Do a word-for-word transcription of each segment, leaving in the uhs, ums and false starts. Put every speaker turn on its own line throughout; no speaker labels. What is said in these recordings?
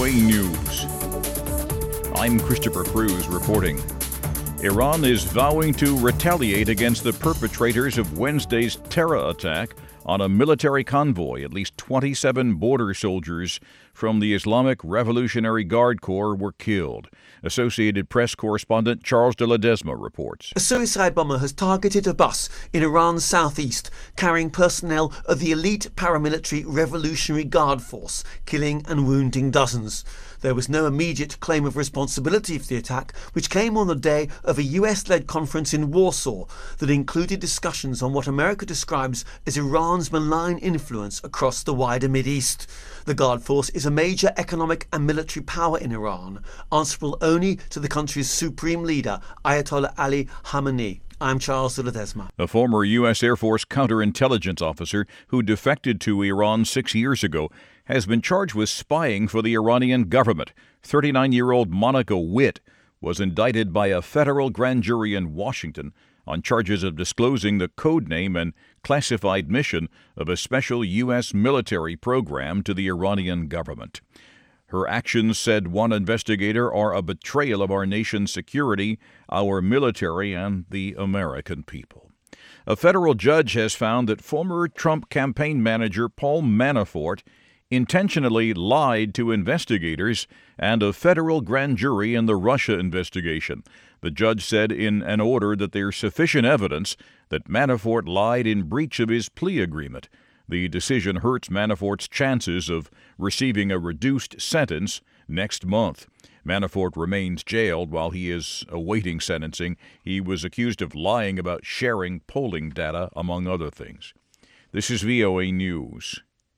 O A News. I'm Christopher Cruz reporting. Iran is vowing to retaliate against the perpetrators of Wednesday's terror attack on a military convoy. At least twenty-seven border soldiers from the Islamic Revolutionary Guard Corps were killed. Associated Press correspondent Charles de Ledesma reports.
A suicide bomber has targeted a bus in Iran's southeast carrying personnel of the elite paramilitary Revolutionary Guard Force, killing and wounding dozens. There was no immediate claim of responsibility for the attack, which came on the day of a U S-led conference in Warsaw that included discussions on what America describes as Iran's malign influence across the wider Mideast. The Guard Force is a major economic and military power in Iran, answerable only to the country's supreme leader, Ayatollah Ali Khamenei. I'm Charles de Ledesma.
A former U S Air Force counterintelligence officer who defected to Iran six years ago has been charged with spying for the Iranian government. thirty-nine-year-old Monica Witt was indicted by a federal grand jury in Washington on charges of disclosing the code name and classified mission of a special U S military program to the Iranian government. Her actions, said one investigator, are a betrayal of our nation's security, our military, and the American people. A federal judge has found that former Trump campaign manager Paul Manafort intentionally lied to investigators and a federal grand jury in the Russia investigation. The judge said in an order that there's sufficient evidence that Manafort lied in breach of his plea agreement. The decision hurts Manafort's chances of receiving a reduced sentence next month. Manafort remains jailed while he is awaiting sentencing. He was accused of lying about sharing polling data, among other things. This is V O A News.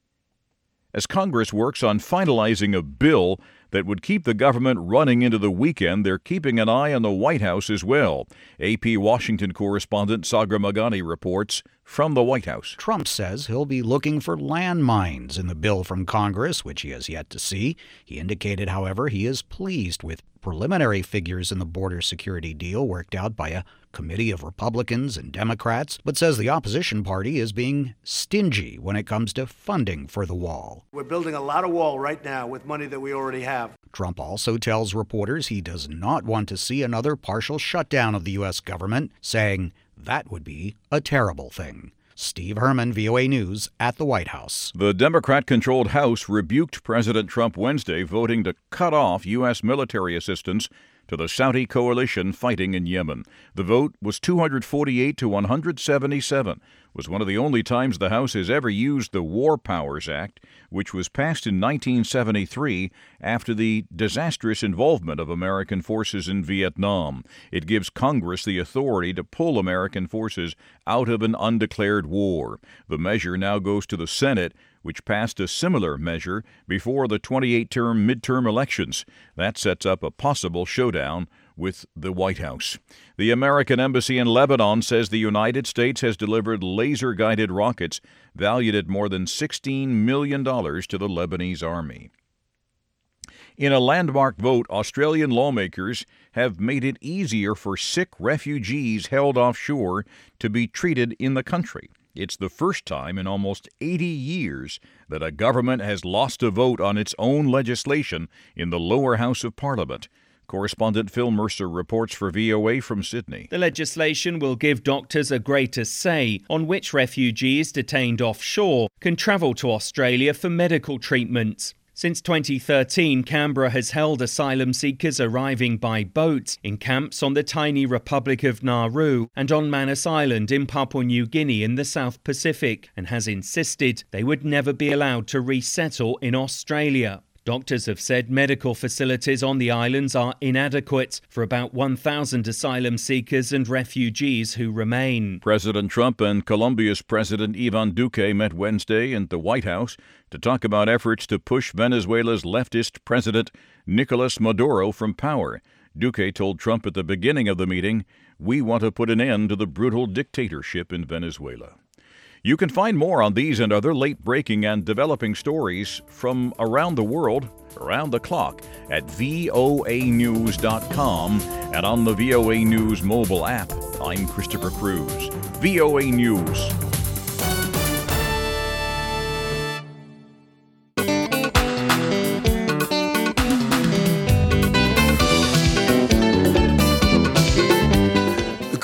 As Congress works on finalizing a bill that would keep the government running into the weekend, they're keeping an eye on the White House as well. A P Washington correspondent Sagar Magani reports from the White House.
Trump says he'll be looking for landmines in the bill from Congress, which he has yet to see. He indicated, however, he is pleased with preliminary figures in the border security deal worked out by a committee of Republicans and Democrats, but says the opposition party is being stingy when it comes to funding for the wall.
We're building a lot of wall right now with money that we already have.
Trump also tells reporters he does not want to see another partial shutdown of the U S government, saying that would be a terrible thing. Steve Herman, V O A News, at the White House.
The Democrat-controlled House rebuked President Trump Wednesday, voting to cut off U S military assistance to the Saudi coalition fighting in Yemen. The vote was two hundred forty-eight to one hundred seventy-seven. It was one of the only times the House has ever used the War Powers Act, which was passed in nineteen seventy-three after the disastrous involvement of American forces in Vietnam. It gives Congress the authority to pull American forces out of an undeclared war. The measure now goes to the Senate, which passed a similar measure before the twenty-eight term midterm elections. That sets up a possible showdown with the White House. The American Embassy in Lebanon says the United States has delivered laser-guided rockets valued at more than sixteen million dollars to the Lebanese army. In a landmark vote, Australian lawmakers have made it easier for sick refugees held offshore to be treated in the country. It's the first time in almost eighty years that a government has lost a vote on its own legislation in the lower house of Parliament. Correspondent Phil Mercer reports for V O A from Sydney.
The legislation will give doctors a greater say on which refugees detained offshore can travel to Australia for medical treatment. Since twenty thirteen, Canberra has held asylum seekers arriving by boat in camps on the tiny Republic of Nauru and on Manus Island in Papua New Guinea in the South Pacific, and has insisted they would never be allowed to resettle in Australia. Doctors have said medical facilities on the islands are inadequate for about one thousand asylum seekers and refugees who remain.
President Trump and Colombia's President Ivan Duque met Wednesday in the White House to talk about efforts to push Venezuela's leftist president Nicolas Maduro from power. Duque told Trump at the beginning of the meeting, "We want to put an end to the brutal dictatorship in Venezuela." You can find more on these and other late-breaking and developing stories from around the world, around the clock, at V O A news dot com and on the V O A News mobile app. I'm Christopher Cruz. V O A News.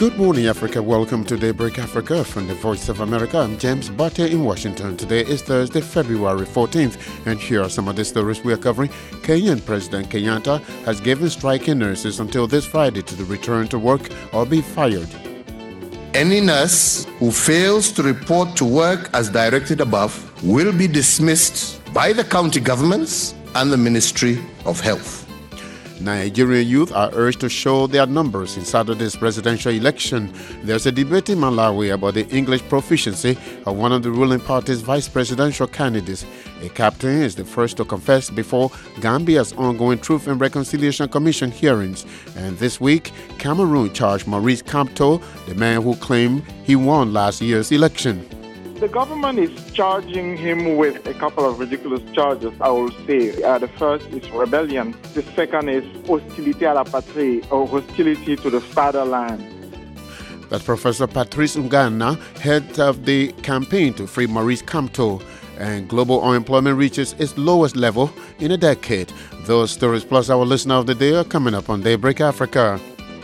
Good morning, Africa. Welcome to Daybreak Africa from the Voice of America. I'm James Butter in Washington. Today is Thursday, February fourteenth, and here are some of the stories we are covering. Kenyan President Kenyatta has given striking nurses until this Friday to return to work or be fired.
Any nurse who fails to report to work as directed above will be dismissed by the county governments and the Ministry of Health.
Nigerian youth are urged to show their numbers in Saturday's presidential election. There's a debate in Malawi about the English proficiency of one of the ruling party's vice presidential candidates. A captain is the first to confess before Gambia's ongoing Truth and Reconciliation Commission hearings. And this week, Cameroon charged Maurice Kamto, the man who claimed he won last year's election.
The government is charging him with a couple of ridiculous charges, I will say. Uh, the first is rebellion. The second is hostility à la patrie, or hostility to the fatherland.
That's Professor Patrice Ungana, head of the campaign to free Maurice Kamto. And global unemployment reaches its lowest level in a decade. Those stories plus our listener of the day are coming up on Daybreak Africa.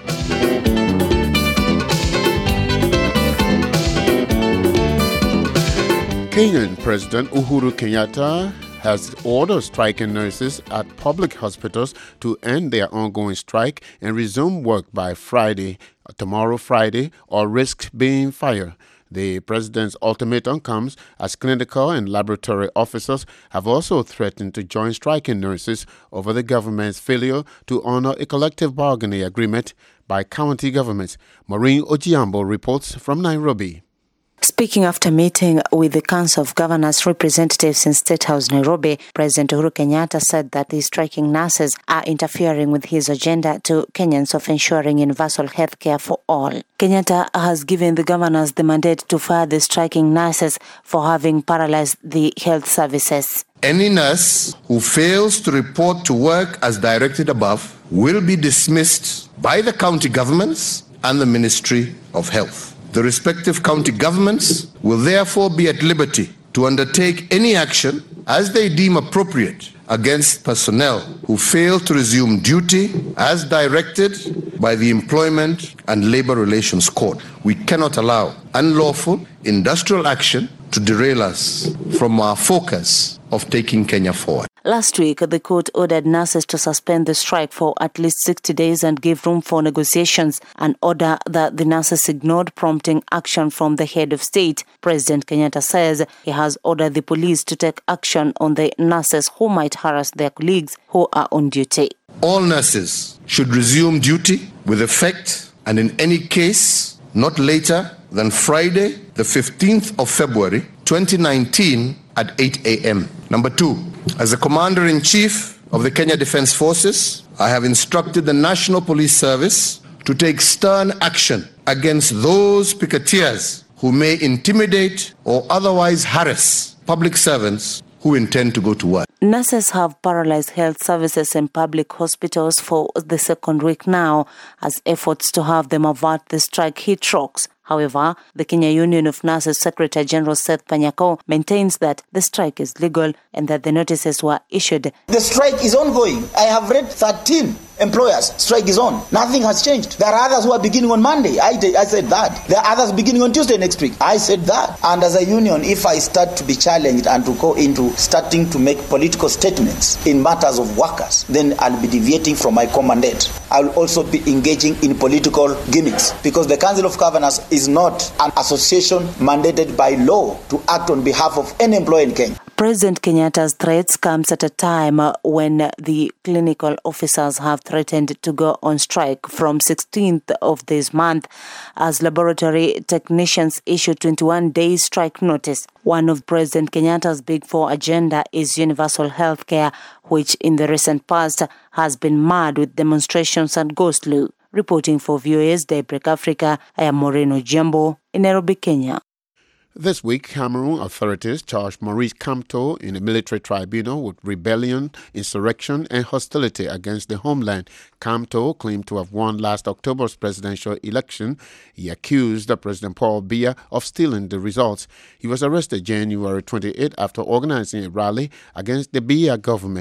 Kenyan President Uhuru Kenyatta has ordered striking nurses at public hospitals to end their ongoing strike and resume work by Friday, tomorrow Friday, or risk being fired. The president's ultimatum comes as clinical and laboratory officers have also threatened to join striking nurses over the government's failure to honor a collective bargaining agreement by county governments. Maureen Ojiambo reports from Nairobi.
Speaking after meeting with the Council of Governors representatives in State House, Nairobi, President Uhuru Kenyatta said that the striking nurses are interfering with his agenda to Kenyans of ensuring universal health care for all. Kenyatta has given the governors the mandate to fire the striking nurses for having paralyzed the health services.
Any nurse who fails to report to work as directed above will be dismissed by the county governments and the Ministry of Health. The respective county governments will therefore be at liberty to undertake any action as they deem appropriate against personnel who fail to resume duty as directed by the Employment and Labor Relations Court. We cannot allow unlawful industrial action to derail us from our focus of taking Kenya forward.
Last week, the court ordered nurses to suspend the strike for at least sixty days and give room for negotiations, an order that the nurses ignored, prompting action from the head of state. President Kenyatta says he has ordered the police to take action on the nurses who might harass their colleagues who are on duty.
All nurses should resume duty with effect and in any case not later than Friday, the fifteenth of February, twenty nineteen at eight a.m. Number two, as the Commander-in-Chief of the Kenya Defence Forces, I have instructed the National Police Service to take stern action against those picketeers who may intimidate or otherwise harass public servants who intend to go to work.
Nurses have paralyzed health services in public hospitals for the second week now as efforts to have them avert the strike hit rocks. However, the Kenya Union of Nurses Secretary General Seth Panyako maintains that the strike is legal and that the notices were issued.
The strike is ongoing. I have read thirteen employers. Strike is on. Nothing has changed. There are others who are beginning on Monday. I, I said that. There are others beginning on Tuesday next week. I said that. And as a union, if I start to be challenged and to go into starting to make political statements in matters of workers, then I'll be deviating from my common mandate. I'll also be engaging in political gimmicks because the Council of Governors is not an association mandated by law to act on behalf of any employer in Kenya.
President Kenyatta's threats comes at a time when the clinical officers have threatened to go on strike from sixteenth of this month as laboratory technicians issue twenty-one days strike notice. One of President Kenyatta's Big Four agenda is universal health care, which in the recent past has been marred with demonstrations and go-slow. Reporting for V O A's Daybreak Africa, I am Maureen Ojiambo in Nairobi, Kenya.
This week, Cameroon authorities charged Maurice Kamto in a military tribunal with rebellion, insurrection, and hostility against the homeland. Kamto claimed to have won last October's presidential election. He accused President Paul Biya of stealing the results. He was arrested January twenty-eighth after organizing a rally against the Biya government.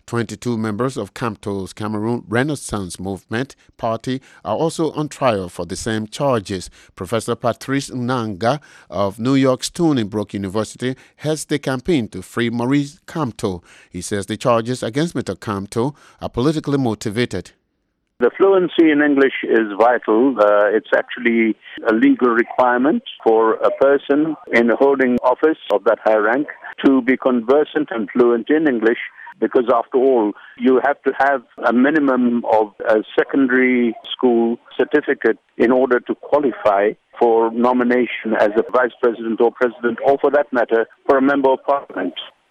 twenty-two members of CAMTO's Cameroon Renaissance Movement party are also on trial for the same charges. Professor Patrice Nanga of New York's Stony Brook University heads the campaign to free Maurice Kamto. He says the charges against Mister Kamto are politically motivated.
The fluency in English is vital. Uh, it's actually a legal requirement for a person in holding office of that high rank to be conversant and fluent in English, because after all, you have to have a minimum of a secondary school certificate in order to qualify for nomination as a vice president or president, or for that matter, for a member of parliament.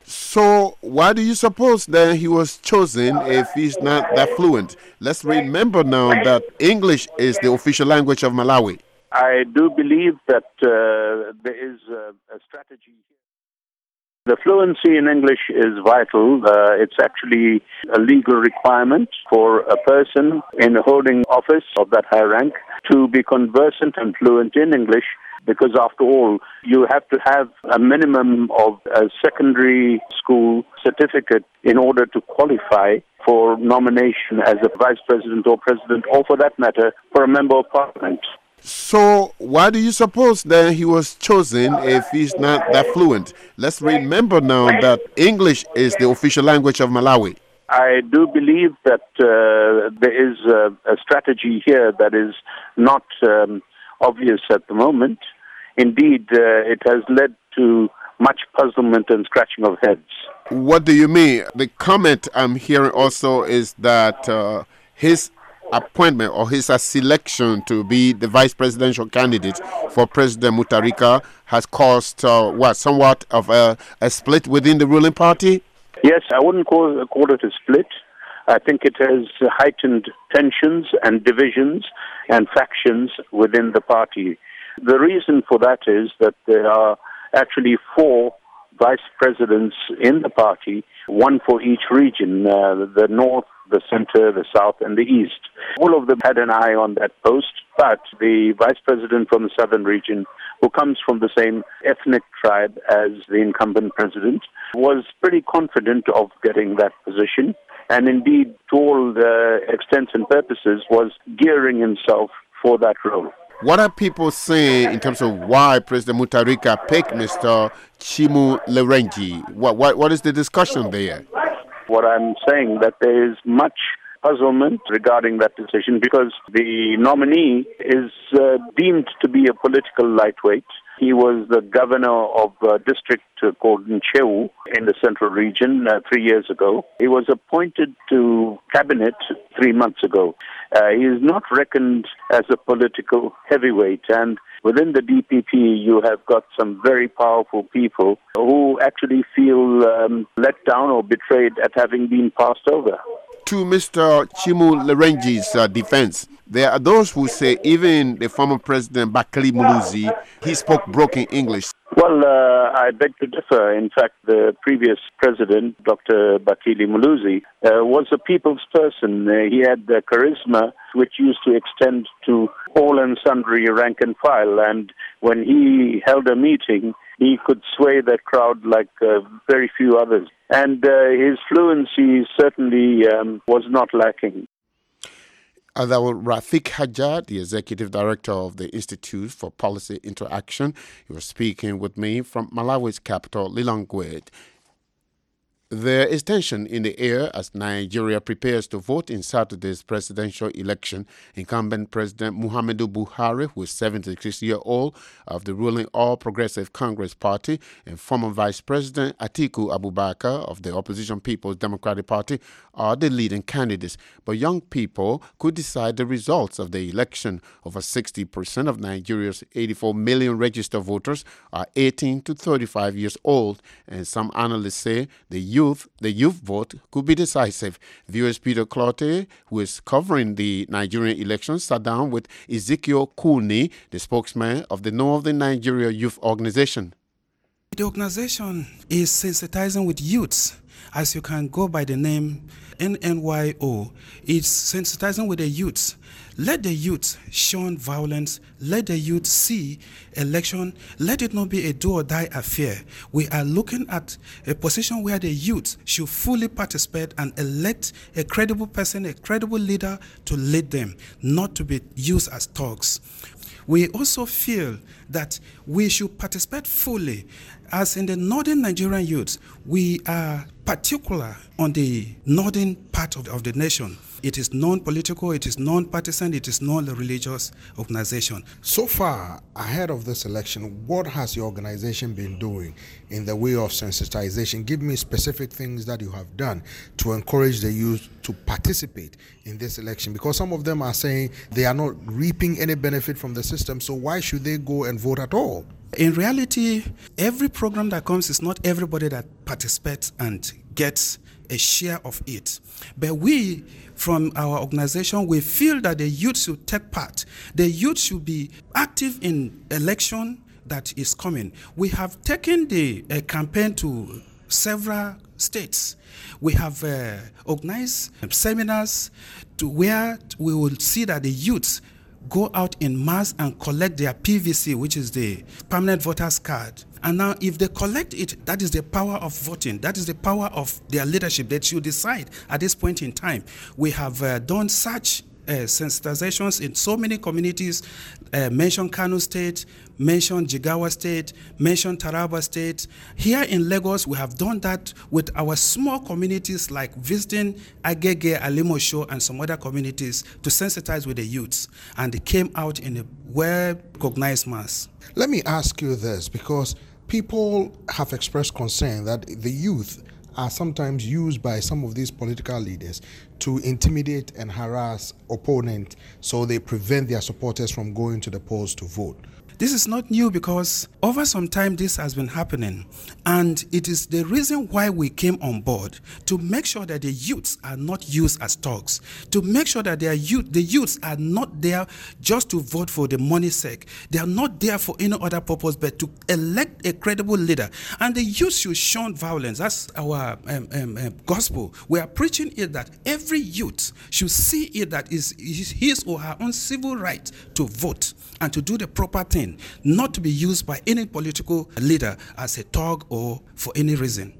So why do you suppose that he was chosen if he's not that fluent? Let's remember now that English is the official language of Malawi.
I do believe that uh, there is a, a strategy. The fluency in English is vital. Uh, it's actually a legal requirement for a person in holding office of that high rank to be conversant and fluent in English, because after all, you have to have a minimum of a secondary school certificate in order to qualify for nomination as a vice president or president, or for that matter, for a member of parliament.
So why do you suppose that he was chosen if he's not that fluent? Let's remember now that English is the official language of Malawi.
I do believe that uh, there is a, a strategy here that is not um, obvious at the moment. Indeed, uh, it has led to much puzzlement and scratching of heads.
What do you mean? The comment I'm hearing also is that uh, his appointment or his uh, selection to be the vice presidential candidate for President Mutharika has caused uh, what somewhat of a, a split within the ruling party?
Yes, I wouldn't call, call it a split. I think it has heightened tensions and divisions and factions within the party. The reason for that is that there are actually four vice presidents in the party, one for each region, uh, the north, the center, the south, and the east. All of them had an eye on that post, but the vice president from the southern region, who comes from the same ethnic tribe as the incumbent president, was pretty confident of getting that position, and indeed, to all the extents and purposes, was gearing himself for that role.
What are people saying in terms of why President Mutharika picked Mister Chimu Lerenji? What, what, what is the discussion there?
What I'm saying that there is much puzzlement regarding that decision, because the nominee is uh, deemed to be a political lightweight. He was the governor of a district called Ncheu in the central region uh, three years ago. He was appointed to cabinet three months ago. Uh, he is not reckoned as a political heavyweight, and within the D P P you have got some very powerful people who actually feel um, let down or betrayed at having been passed over.
To Mister Chimu Lerenji's uh, defense, there are those who say even the former president Bakili Muluzi, he spoke broken English.
Well, uh, I beg to differ. In fact, the previous president, Doctor Bakili Muluzi, uh, was a people's person. Uh, he had the charisma which used to extend to all and sundry rank and file. And when he held a meeting, he could sway that crowd like uh, very few others. And uh, his fluency certainly um, was not lacking.
Uh, that was Rafik Hajjad, the executive director of the Institute for Policy Interaction. He was speaking with me from Malawi's capital, Lilongwe. There is tension in the air as Nigeria prepares to vote in Saturday's presidential election. Incumbent President Muhammadu Buhari, who is seventy-six years old, of the ruling All Progressive Congress Party, and former Vice President Atiku Abubakar of the opposition People's Democratic Party are the leading candidates. But young people could decide the results of the election. Over sixty percent of Nigeria's eighty-four million registered voters are eighteen to thirty-five years old, and some analysts say the youth, the youth vote could be decisive. V O A's Peter Clotte, who is covering the Nigerian elections, sat down with Ezekiel Kuni, the spokesman of the Northern Nigeria Youth Organization.
The organization is sensitizing with youths. As you can go by the name, N N Y O is sensitizing with the youth. Let the youth shun violence. Let the youth see election. Let it not be a do or die affair. We are looking at a position where the youth should fully participate and elect a credible person, a credible leader to lead them, not to be used as thugs. We also feel that we should participate fully. As in the northern Nigerian youth, we are particular on the northern part of, of the nation. It is non-political, it is non-partisan, it is non-religious organization.
So far, ahead of this election, what has your organization been doing in the way of sensitization? Give me specific things that you have done to encourage the youth to participate in this election, because some of them are saying they are not reaping any benefit from the system, so why should they go and vote at all?
In reality, every program that comes is not everybody that participates and gets a share of it. But we, from our organization, we feel that the youth should take part. The youth should be active in election that is coming. We have taken the uh, campaign to several states. We have uh, organized seminars to where we will see that the youth go out in mass and collect their P V C, which is the permanent voters card. And now if they collect it, that is the power of voting. That is the power of their leadership. They should decide at this point in time. We have uh, done such uh, sensitizations in so many communities, uh, mention Kano State, mention Jigawa State, mention Taraba State. Here in Lagos, we have done that with our small communities like visiting Agege, Alimosho, and some other communities to sensitize with the youths. And they came out in a well-recognized mass.
Let me ask you this, because people have expressed concern that the youth are sometimes used by some of these political leaders to intimidate and harass opponents, so they prevent their supporters from going to the polls to vote.
This is not new, because over some time this has been happening, and it is the reason why we came on board, to make sure that the youths are not used as thugs, to make sure that their youth, the youths are not there just to vote for the money's sake. They are not there for any other purpose but to elect a credible leader. And the youth should shun violence. That's our um, um, um, gospel. We are preaching it that every youth should see it that is his or her own civil right to vote and to do the proper thing, not to be used by any political leader as a thug or for any reason.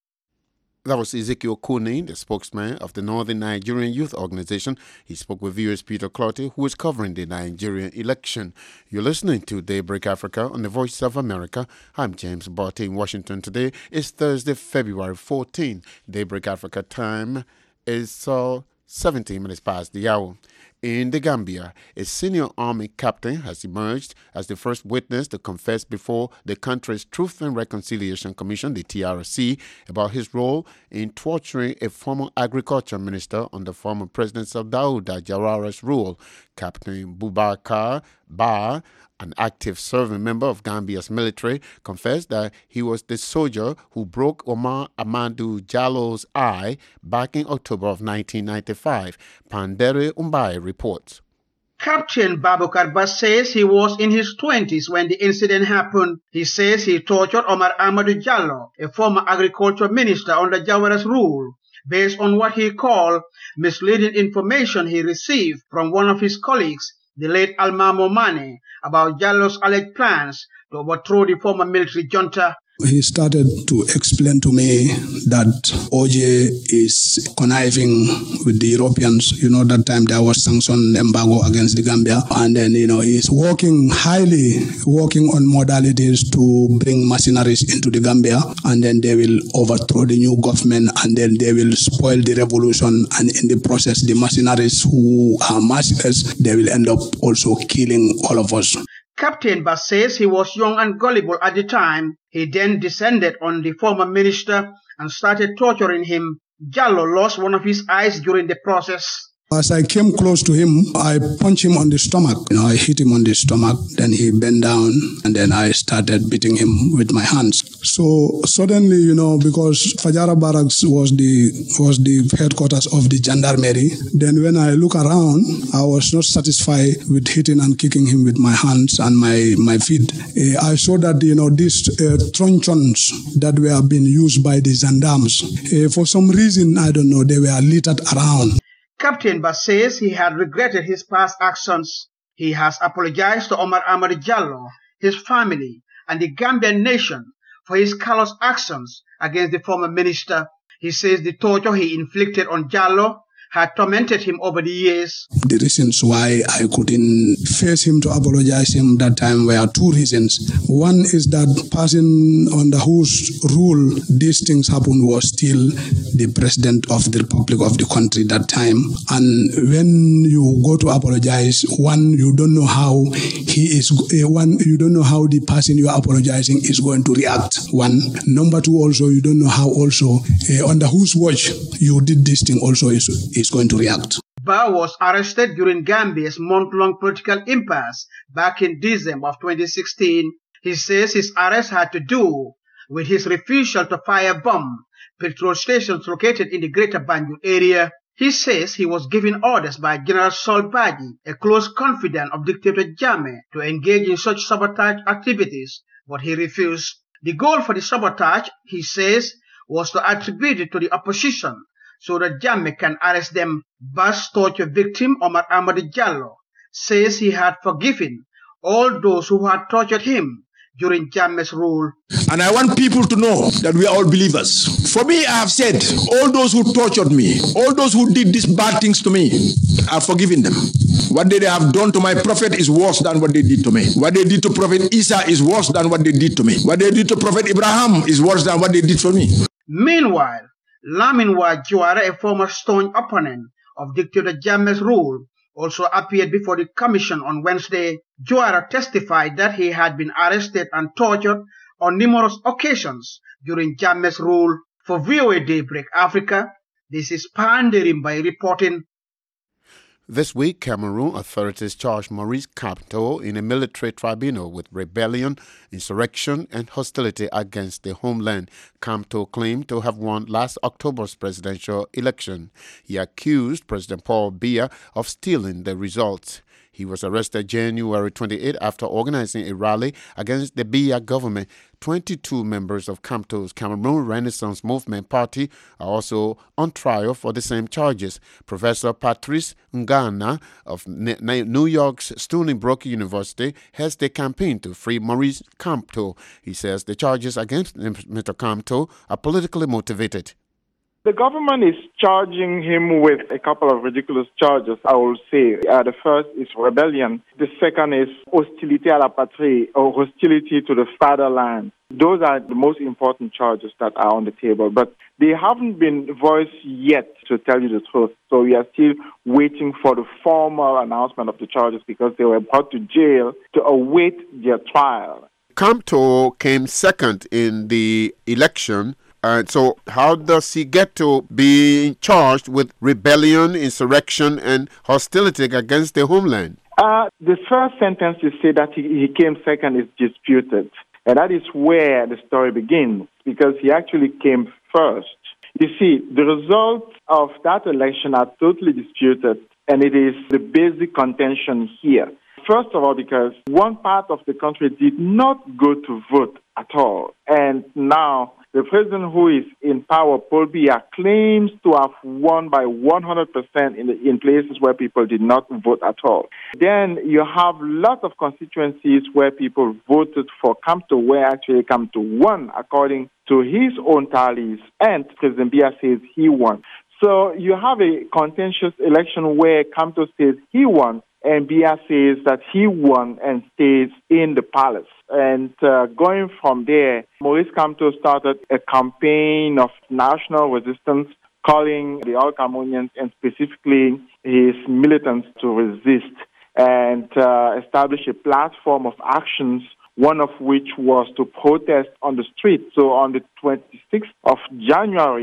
That was Ezekiel Kone, the spokesman of the Northern Nigerian Youth Organization. He spoke with viewers Peter Clottey, who is covering the Nigerian election. You're listening to Daybreak Africa on the Voice of America. I'm James Barty in Washington. Today is Thursday, February fourteenth. Daybreak Africa time is uh, seventeen minutes past the hour. In the Gambia, a senior army captain has emerged as the first witness to confess before the country's Truth and Reconciliation Commission, the T R C, about his role in torturing a former agriculture minister under former President Dawda Jawara's rule. Captain Boubacar Ba, an active serving member of Gambia's military, confessed that he was the soldier who broke Omar Amadou Jallo's eye back in October of nineteen ninety-five. Pandere Umbai reports.
Captain Babukar Bas says he was in his twenties when the incident happened. He says he tortured Omar Amadou Jallo, a former agriculture minister under Jawara's rule, based on what he called misleading information he received from one of his colleagues, the late Almamo Mane, about Jallo's alleged plans to overthrow the former military junta.
He started to explain to me that O J is conniving with the Europeans. You know, that time there was sanction embargo against the Gambia. And then, you know, he's working highly, working on modalities to bring mercenaries into the Gambia. And then they will overthrow the new government, and then they will spoil the revolution. And in the process, the mercenaries who are mercenaries, they will end up also killing all of us.
Captain Bass says he was young and gullible at the time. He then descended on the former minister and started torturing him. Jallo lost one of his eyes during the process.
As I came close to him, I punched him on the stomach. You know, I hit him on the stomach. Then he bent down, and then I started beating him with my hands. So suddenly, you know, because Fajara Barracks was the was the headquarters of the gendarmerie. Then when I look around, I was not satisfied with hitting and kicking him with my hands and my my feet. Uh, I saw that, you know, these uh, truncheons that were being used by the gendarmes, uh, for some reason, I don't know, they were littered around.
Captain Bass says he had regretted his past actions. He has apologized to Omar Amadou Jallow, his family, and the Gambian nation for his callous actions against the former minister. He says the torture he inflicted on Jallow had tormented him over the years.
The reasons why I couldn't face him to apologize him that time were two reasons. One is that person under whose rule these things happened was still the president of the Republic of the country that time. And when you go to apologize, one, you don't know how he is, uh, one, you don't know how the person you are apologizing is going to react. One. Number two, also, you don't know how also, uh, under whose watch you did this thing also is is going to react.
Ba was arrested during Gambia's month-long political impasse back in December of twenty sixteen. He says his arrest had to do with his refusal to firebomb petrol stations located in the Greater Banjul area. He says he was given orders by General Sol Badji, a close confidant of dictator Jammeh, to engage in such sabotage activities, but he refused. The goal for the sabotage, he says, was to attribute it to the opposition, so that Jammeh can arrest them. Bass torture victim Omar Amadou Jallow says he had forgiven all those who had tortured him during Jammeh's rule.
And I want people to know that we are all believers. For me, I have said, all those who tortured me, all those who did these bad things to me, I've forgiven them. What they have done to my prophet is worse than what they did to me. What they did to Prophet Isa is worse than what they did to me. What they did to Prophet Abraham is worse than what they did for me.
Meanwhile, Laminwa Juara, a former staunch opponent of dictator Jammeh's rule, also appeared before the commission on Wednesday. Juara testified that he had been arrested and tortured on numerous occasions during Jammeh's rule. For V O A Daybreak Africa, this is Panderimbai reporting.
This week, Cameroon authorities charged Maurice Kamto in a military tribunal with rebellion, insurrection, and hostility against the homeland. Kamto claimed to have won last October's presidential election. He accused President Paul Biya of stealing the results. He was arrested January twenty-eighth after organizing a rally against the Biya government. twenty-two members of Kamto's Cameroon Renaissance Movement Party are also on trial for the same charges. Professor Patrice Ngana of New York's Stony Brook University heads the campaign to free Maurice Kamto. He says the charges against Mister Kamto are politically motivated.
The government is charging him with a couple of ridiculous charges, I will say. Uh, the first is rebellion. The second is hostilité à la patrie, or hostility to the fatherland. Those are the most important charges that are on the table, but they haven't been voiced yet, to tell you the truth. So we are still waiting for the formal announcement of the charges because they were brought to jail to await their trial.
Kamto came second in the election. Uh, so how does he get to be charged with rebellion, insurrection, and hostility against the homeland?
Uh, the first sentence you say that he, he came second is disputed. And that is where the story begins, because he actually came first. You see, the results of that election are totally disputed, and it is the basic contention here. First of all, because one part of the country did not go to vote at all. And now the president who is in power, Paul Biya, claims to have won by one hundred percent in, the, in places where people did not vote at all. Then you have lots of constituencies where people voted for Kamto, where actually Kamto won according to his own tallies, and President Biya says he won. So you have a contentious election where Kamto says he won, and Biya says that he won and stays in the palace. And uh, going from there, Maurice Kamto started a campaign of national resistance, calling the all Cameroonians and specifically his militants to resist and uh, establish a platform of actions, one of which was to protest on the street. So on the twenty-sixth of January,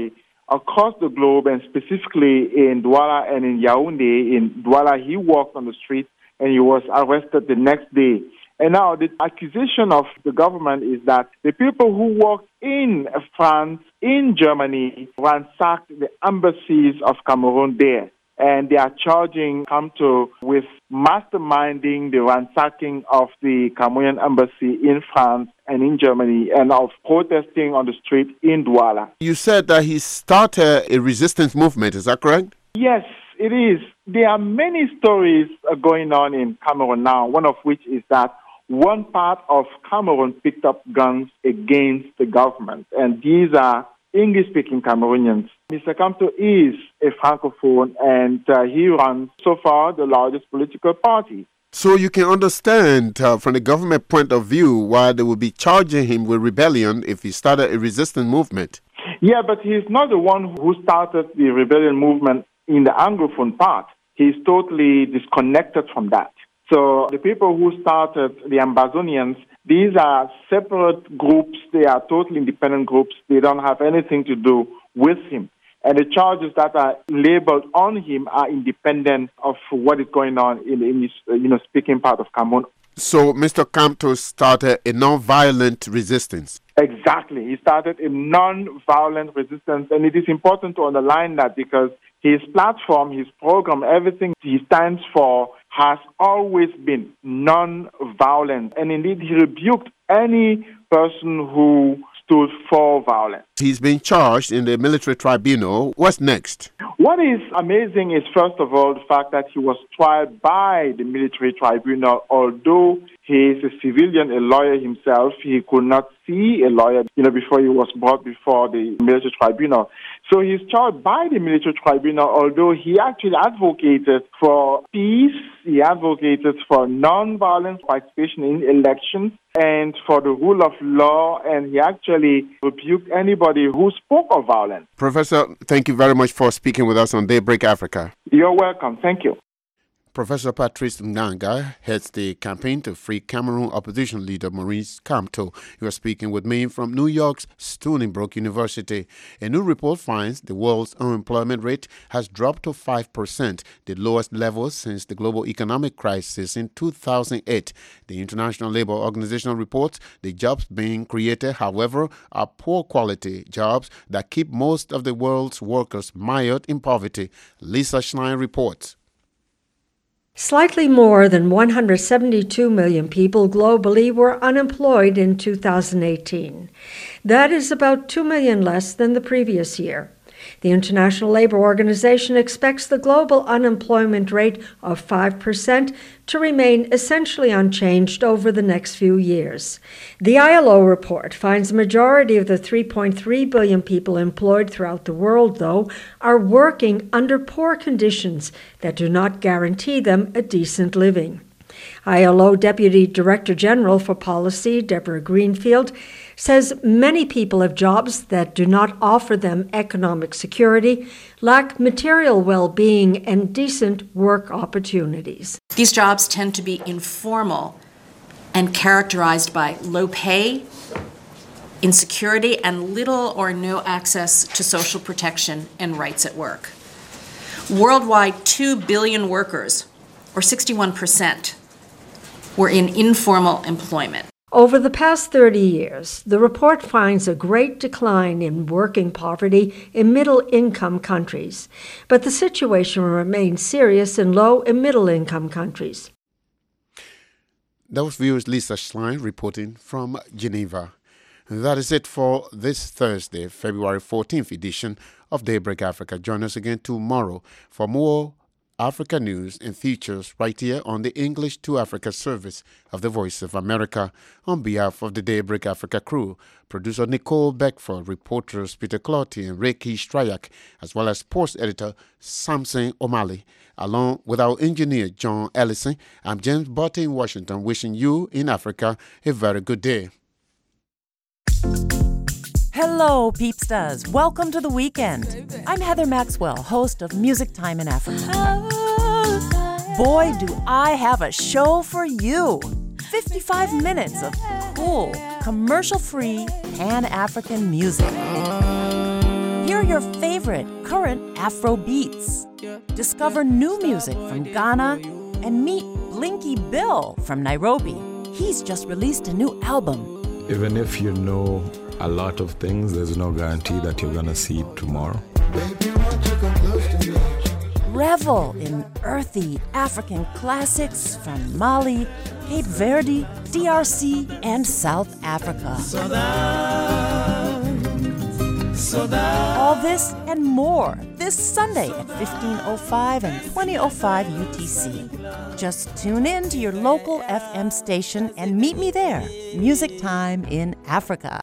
across the globe, and specifically in Douala and in Yaoundé. In Douala, he walked on the street and he was arrested the next day. And now the accusation of the government is that the people who worked in France, in Germany, ransacked the embassies of Cameroon there. And they are charging Kamto with masterminding the ransacking of the Cameroonian embassy in France and in Germany, and of protesting on the street in Douala.
You said that he started a resistance movement, is that correct?
Yes, it is. There are many stories uh, going on in Cameroon now, one of which is that one part of Cameroon picked up guns against the government, and these are English-speaking Cameroonians. Mister Kamto is a Francophone, and uh, he runs, so far, the largest political party.
So you can understand, uh, from the government point of view, why they would be charging him with rebellion if he started a resistance movement.
Yeah, but he's not the one who started the rebellion movement in the Anglophone part. He's totally disconnected from that. So the people who started the Ambazonians, these are separate groups. They are totally independent groups. They don't have anything to do with him. And the charges that are labeled on him are independent of what is going on in, in his, you know, speaking part of Cameroon.
So Mister Kamto started a non-violent resistance.
Exactly. He started a non-violent resistance. And it is important to underline that because his platform, his program, everything he stands for has always been non-violent. And indeed, he rebuked any person who stood for violence.
He's been charged in the military tribunal. What's next?
What is amazing is, first of all, the fact that he was tried by the military tribunal. Although he is a civilian, a lawyer himself, he could not see a lawyer, you know, before he was brought before the military tribunal. So he's charged by the military tribunal, although he actually advocated for peace, he advocated for non-violent participation in elections and for the rule of law, and he actually rebuked anybody who spoke of violence.
Professor, thank you very much for speaking with us on Daybreak Africa.
You're welcome. Thank you.
Professor Patrice Nganga heads the campaign to free Cameroon opposition leader Maurice Kamto. You are speaking with me from New York's Stony Brook University. A new report finds the world's unemployment rate has dropped to five percent, the lowest level since the global economic crisis in two thousand eight. The International Labour Organization reports the jobs being created, however, are poor quality jobs that keep most of the world's workers mired in poverty. Lisa Schlein reports.
Slightly more than one hundred seventy-two million people globally were unemployed in two thousand eighteen. That is about two million less than the previous year. The International Labour Organization expects the global unemployment rate of five percent to remain essentially unchanged over the next few years. The I L O report finds the majority of the three point three billion people employed throughout the world, though, are working under poor conditions that do not guarantee them a decent living. I L O Deputy Director General for Policy, Deborah Greenfield, says many people have jobs that do not offer them economic security, lack material well-being, and decent work opportunities.
These jobs tend to be informal and characterized by low pay, insecurity, and little or no access to social protection and rights at work. Worldwide, two billion workers, or sixty-one percent, were in informal employment.
Over the past thirty years, the report finds a great decline in working poverty in middle-income countries, but the situation remains serious in low- and middle-income countries.
That was viewers Lisa Schlein reporting from Geneva. That is it for this Thursday, February fourteenth edition of Daybreak Africa. Join us again tomorrow for more Africa news and features right here on the English to Africa service of the Voice of America. On behalf of the Daybreak Africa crew, producer Nicole Beckford, reporters Peter Clotty and Reiki Strayak, as well as sports editor Samson O'Malley, along with our engineer John Ellison, I'm James Botte in Washington, wishing you in Africa a very good day.
Hello, Peepsters. Welcome to the weekend. I'm Heather Maxwell, host of Music Time in Africa. Boy, do I have a show for you. fifty-five minutes of cool, commercial-free, Pan-African music. Here Hear your favorite current Afro beats. Discover new music from Ghana and meet Blinky Bill from Nairobi. He's just released a new album.
Even if you know a lot of things, there's no guarantee that you're going to see it tomorrow.
Revel in earthy African classics from Mali, Cape Verde, D R C, and South Africa. All this and more this Sunday at fifteen oh five and twenty oh five U T C. Just tune in to your local F M station and meet me there. Music Time in Africa.